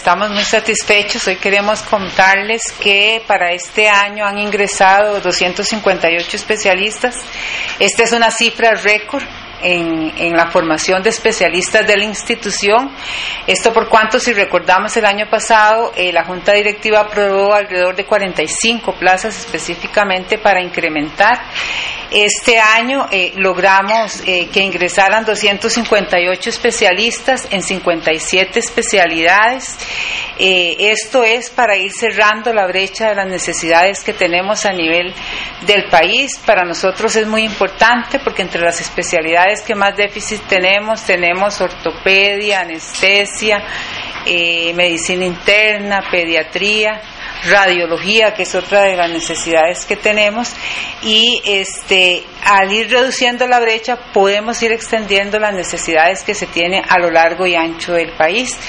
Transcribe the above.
estamos muy satisfechos. Hoy queremos contarles que para este año han ingresado 258 especialistas. Esta es una cifra récord en la formación de especialistas de la institución. Esto por cuanto, si recordamos, el año pasado la Junta Directiva aprobó alrededor de 45 plazas específicamente para incrementar. Este año logramos que ingresaran 258 especialistas en 57 especialidades. Esto es para ir cerrando la brecha de las necesidades que tenemos a nivel del país. Para nosotros es muy importante porque entre las especialidades que más déficit tenemos ortopedia, anestesia, medicina interna, pediatría, radiología, que es otra de las necesidades que tenemos, y al ir reduciendo la brecha podemos ir extendiendo las necesidades que se tienen a lo largo y ancho del país.